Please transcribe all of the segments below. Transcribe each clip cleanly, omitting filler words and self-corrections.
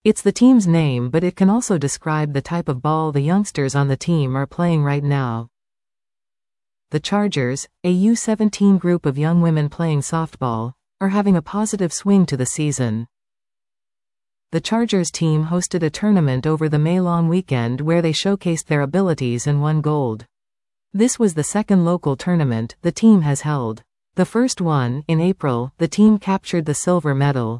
It's the team's name, but it can also describe the type of ball the youngsters on the team are playing right now. The Chargers, a U17 group of young women playing softball, are having a positive swing to the season. The Chargers team hosted a tournament over the May-long weekend where they showcased their abilities and won gold. This was the second local tournament the team has held. The first one, in April, the team captured the silver medal.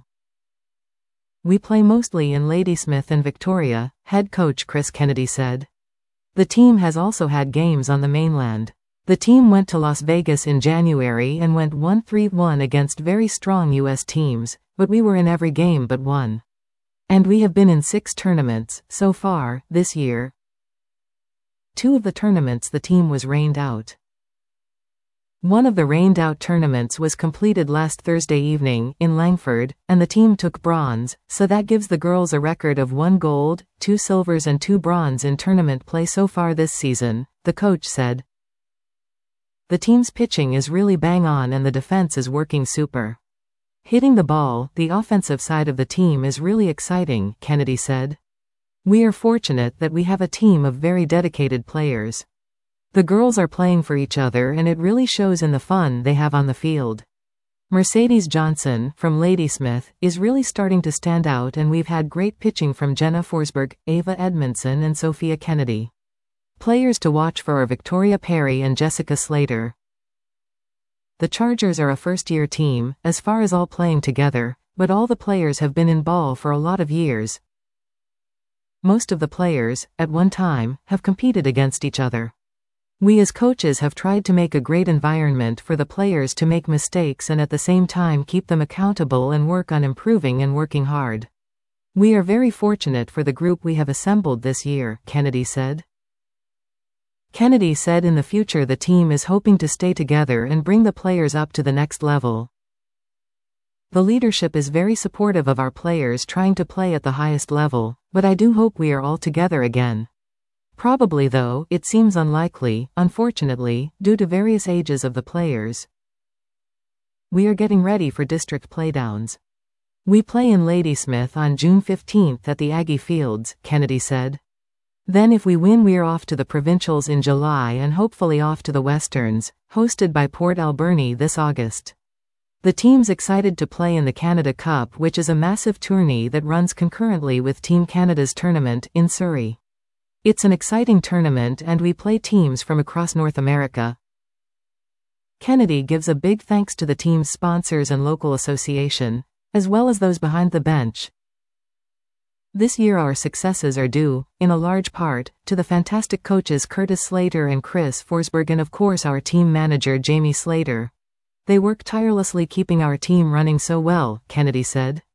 "We play mostly in Ladysmith and Victoria," head coach Chris Kennedy said. "The team has also had games on the mainland. The team went to Las Vegas in January and went 1-3-1 against very strong U.S. teams, but we were in every game but one. And we have been in 6 tournaments so far this year. 2 of the tournaments the team was rained out. One of the rained-out tournaments was completed last Thursday evening, in Langford, and the team took bronze, so that gives the girls a record of 1 gold, 2 silvers and 2 bronze in tournament play so far this season," the coach said. "The team's pitching is really bang on and the defense is working super. Hitting the ball, the offensive side of the team is really exciting," Kennedy said. "We are fortunate that we have a team of very dedicated players. The girls are playing for each other and it really shows in the fun they have on the field. Mercedes Johnson, from Ladysmith, is really starting to stand out and we've had great pitching from Jenna Forsberg, Ava Edmondson and Sophia Kennedy. Players to watch for are Victoria Perry and Jessica Slater." The Chargers are a first-year team, as far as all playing together, but all the players have been in ball for a lot of years. Most of the players, at one time, have competed against each other. We as coaches have tried to make a great environment for the players to make mistakes and at the same time keep them accountable and work on improving and working hard. We are very fortunate for the group we have assembled this year, Kennedy said. Kennedy said in the future the team is hoping to stay together and bring the players up to the next level. "The leadership is very supportive of our players trying to play at the highest level, but I do hope we are all together again. Probably though, it seems unlikely, unfortunately, due to various ages of the players. We are getting ready for district playdowns. We play in Ladysmith on June 15th at the Aggie Fields," Kennedy said. "Then if we win we are off to the provincials in July and hopefully off to the Westerns, hosted by Port Alberni this August. The team's excited to play in the Canada Cup, which is a massive tourney that runs concurrently with Team Canada's tournament in Surrey. It's an exciting tournament and we play teams from across North America." Kennedy gives a big thanks to the team's sponsors and local association, as well as those behind the bench. "This year our successes are due, in a large part, to the fantastic coaches Curtis Slater and Chris Forsberg and of course our team manager Jamie Slater. They work tirelessly keeping our team running so well," Kennedy said.